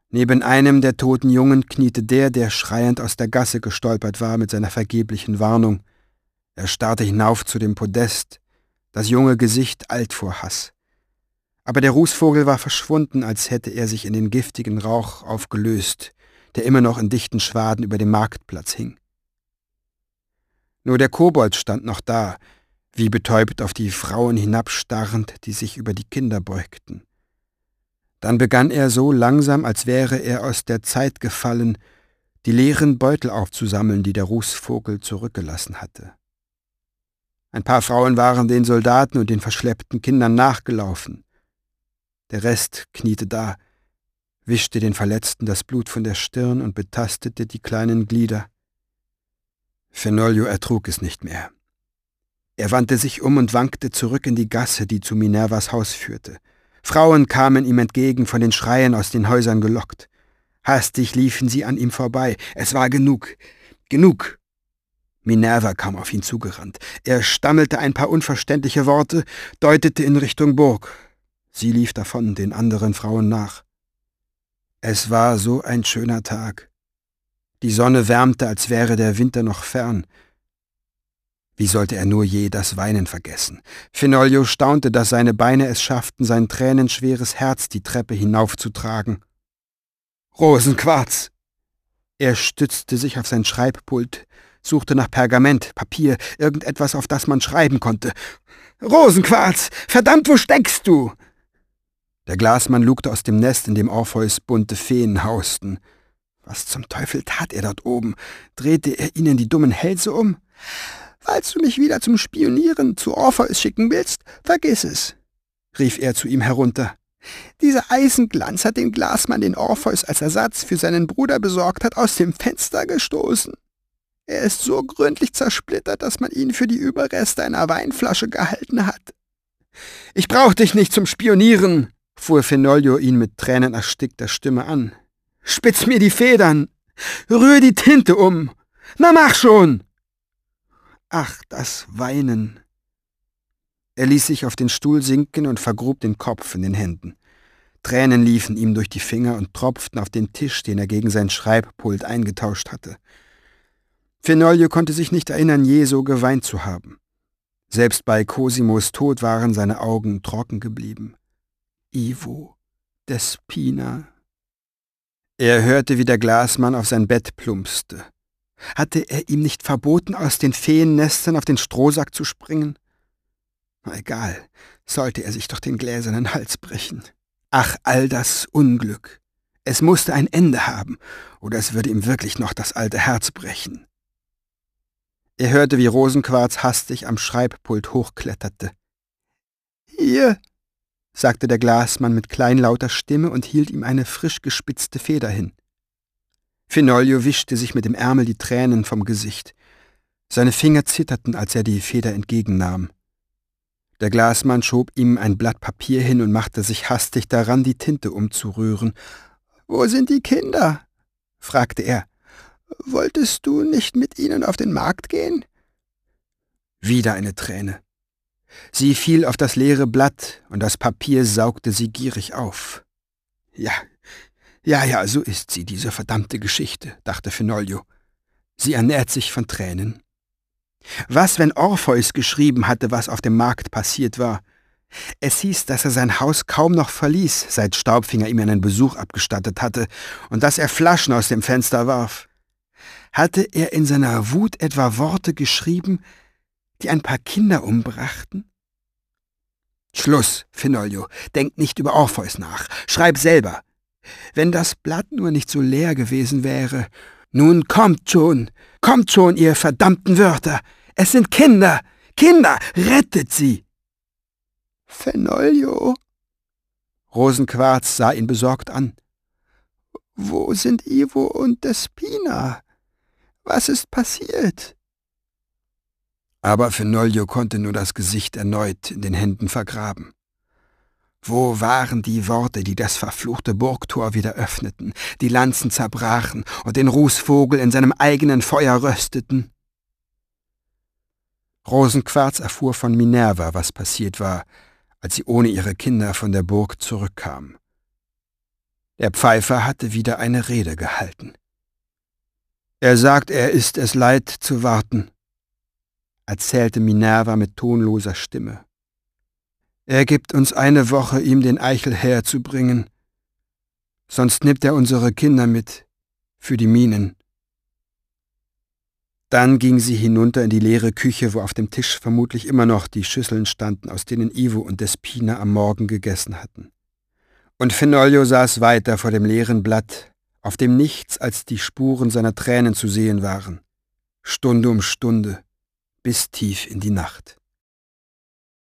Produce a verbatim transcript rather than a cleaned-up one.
Neben einem der toten Jungen kniete der, der schreiend aus der Gasse gestolpert war mit seiner vergeblichen Warnung. Er starrte hinauf zu dem Podest, das junge Gesicht alt vor Hass. Aber der Rußvogel war verschwunden, als hätte er sich in den giftigen Rauch aufgelöst, der immer noch in dichten Schwaden über dem Marktplatz hing. Nur der Kobold stand noch da, wie betäubt auf die Frauen hinabstarrend, die sich über die Kinder beugten. Dann begann er so langsam, als wäre er aus der Zeit gefallen, die leeren Beutel aufzusammeln, die der Rußvogel zurückgelassen hatte. Ein paar Frauen waren den Soldaten und den verschleppten Kindern nachgelaufen. Der Rest kniete da, wischte den Verletzten das Blut von der Stirn und betastete die kleinen Glieder. Fenolio ertrug es nicht mehr. Er wandte sich um und wankte zurück in die Gasse, die zu Minervas Haus führte. Frauen kamen ihm entgegen, von den Schreien aus den Häusern gelockt. Hastig liefen sie an ihm vorbei. Es war genug. Genug! Minerva kam auf ihn zugerannt. Er stammelte ein paar unverständliche Worte, deutete in Richtung Burg. Sie lief davon, den anderen Frauen nach. Es war so ein schöner Tag. Die Sonne wärmte, als wäre der Winter noch fern. Wie sollte er nur je das Weinen vergessen? Fenolio staunte, dass seine Beine es schafften, sein tränenschweres Herz die Treppe hinaufzutragen. Rosenquarz! Er stützte sich auf sein Schreibpult, suchte nach Pergament, Papier, irgendetwas, auf das man schreiben konnte. Rosenquarz! Verdammt, wo steckst du? Der Glasmann lugte aus dem Nest, in dem Orpheus bunte Feen hausten. Was zum Teufel tat er dort oben? Drehte er ihnen die dummen Hälse um? »Falls du mich wieder zum Spionieren zu Orpheus schicken willst, vergiss es«, rief er zu ihm herunter. »Dieser Eisenglanz hat den Glasmann, den Orpheus als Ersatz für seinen Bruder besorgt hat, aus dem Fenster gestoßen. Er ist so gründlich zersplittert, dass man ihn für die Überreste einer Weinflasche gehalten hat.« »Ich brauch dich nicht zum Spionieren«, fuhr Fenolio ihn mit tränenerstickter Stimme an. »Spitz mir die Federn! Rühr die Tinte um! Na mach schon!« Ach, das Weinen! Er ließ sich auf den Stuhl sinken und vergrub den Kopf in den Händen. Tränen liefen ihm durch die Finger und tropften auf den Tisch, den er gegen sein Schreibpult eingetauscht hatte. Fenolio konnte sich nicht erinnern, je so geweint zu haben. Selbst bei Cosimos Tod waren seine Augen trocken geblieben. Ivo, Despina. Er hörte, wie der Glasmann auf sein Bett plumpste. Hatte er ihm nicht verboten, aus den Feennestern auf den Strohsack zu springen? Na egal, sollte er sich doch den gläsernen Hals brechen. Ach, all das Unglück. Es musste ein Ende haben, oder es würde ihm wirklich noch das alte Herz brechen. Er hörte, wie Rosenquarz hastig am Schreibpult hochkletterte. »Hier«, sagte der Glasmann mit kleinlauter Stimme und hielt ihm eine frisch gespitzte Feder hin. Fenolio wischte sich mit dem Ärmel die Tränen vom Gesicht. Seine Finger zitterten, als er die Feder entgegennahm. Der Glasmann schob ihm ein Blatt Papier hin und machte sich hastig daran, die Tinte umzurühren. »Wo sind die Kinder?« fragte er. »Wolltest du nicht mit ihnen auf den Markt gehen?« Wieder eine Träne. Sie fiel auf das leere Blatt, und das Papier saugte sie gierig auf. »Ja, ja, ja, so ist sie, diese verdammte Geschichte«, dachte Fenolio. »Sie ernährt sich von Tränen. Was, wenn Orpheus geschrieben hatte, was auf dem Markt passiert war? Es hieß, dass er sein Haus kaum noch verließ, seit Staubfinger ihm einen Besuch abgestattet hatte, und dass er Flaschen aus dem Fenster warf. Hatte er in seiner Wut etwa Worte geschrieben, die ein paar Kinder umbrachten? Schluss, Fenolio, denk nicht über Orpheus nach. Schreib selber. Wenn das Blatt nur nicht so leer gewesen wäre. Nun kommt schon, kommt schon, ihr verdammten Wörter. Es sind Kinder, Kinder, rettet sie. Fenolio. Rosenquarz sah ihn besorgt an. Wo sind Ivo und Despina? Was ist passiert? Aber Fenolio konnte nur das Gesicht erneut in den Händen vergraben. Wo waren die Worte, die das verfluchte Burgtor wieder öffneten, die Lanzen zerbrachen und den Rußvogel in seinem eigenen Feuer rösteten? Rosenquarz erfuhr von Minerva, was passiert war, als sie ohne ihre Kinder von der Burg zurückkam. Der Pfeifer hatte wieder eine Rede gehalten. »Er sagt, er ist es leid zu warten«, erzählte Minerva mit tonloser Stimme. »Er gibt uns eine Woche, ihm den Eichel herzubringen, sonst nimmt er unsere Kinder mit, für die Minen.« Dann ging sie hinunter in die leere Küche, wo auf dem Tisch vermutlich immer noch die Schüsseln standen, aus denen Ivo und Despina am Morgen gegessen hatten. Und Fenoglio saß weiter vor dem leeren Blatt, auf dem nichts als die Spuren seiner Tränen zu sehen waren, Stunde um Stunde, bis tief in die Nacht.